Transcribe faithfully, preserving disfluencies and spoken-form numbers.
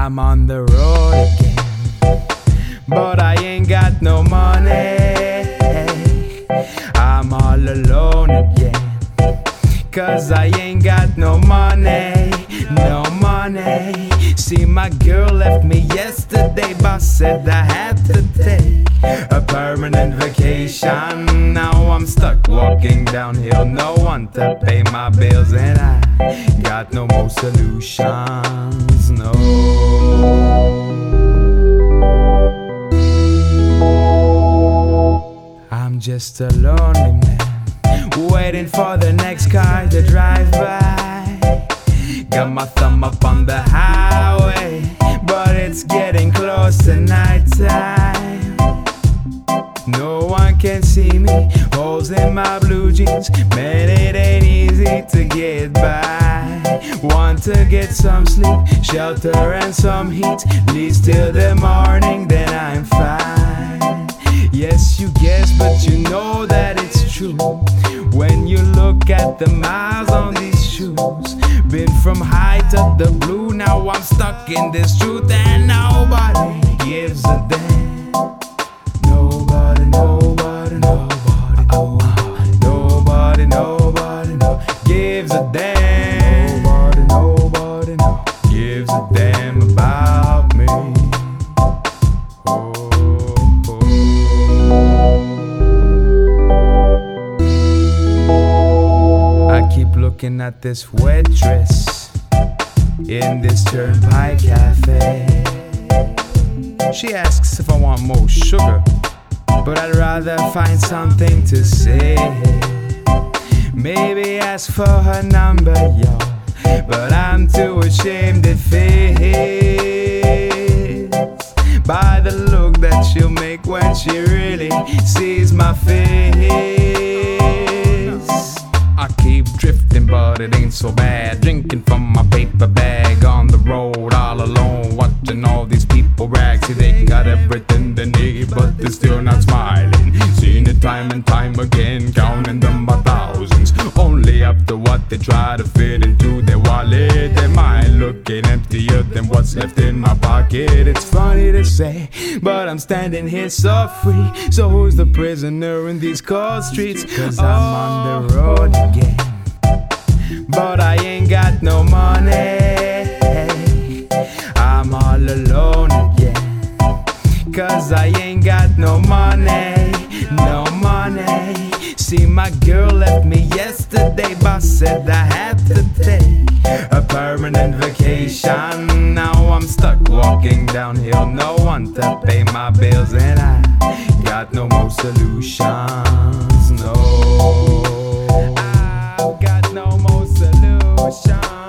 I'm on the road again, but I ain't got no money. I'm all alone again, cause I ain't got no money, no money. See, my girl left me yesterday, boss said I had to take a permanent vacation. Now I'm stuck walking downhill, no one to pay my bills, and I got no more solutions, no. I'm just a lonely man, waiting for the next car to drive by. Got my thumb up on the highway, but it's getting close to night time. No one can see me, holes in my blue jeans, man, it ain't easy to get by. Want to get some sleep, shelter and some heat, leaves till the morning, then I'm fine. Yes, you guess, but you know that it's true when you look at the miles on these shoes. Been from high to the blue, now I'm stuck in this truth, and nobody gives a damn. Nobody, nobody, nobody, nobody, nobody, nobody, no gives a damn. Nobody, nobody, no gives a damn about me. Oh, oh. I keep looking at this wet dress in this Turnpike Cafe. She asks if I want more sugar, but I'd rather find something to say. Maybe ask for her number, yo, but I'm too ashamed it fits by the look that she'll make when she really sees my face. I keep drifting, but it ain't so bad. Drinking from my paper bag on the road all alone, watching all these people brag. See, they got everything they need, but they're still not smiling. Seen it time and time again, counting them by thousands, only after what they try to fit into their wallet. Their mind looking emptier than what's left in my pocket. It's funny to say, but I'm standing here so free. So who's the prisoner in these cold streets? Cause I'm on the road again, but I ain't got no money. I'm all alone again, cause I ain't got no money, no money. See, my girl left me yesterday, boss said I had to take a permanent vacation. Now I'm stuck walking downhill, no one to pay my bills, and I got no more solutions, no. I've got no more solutions.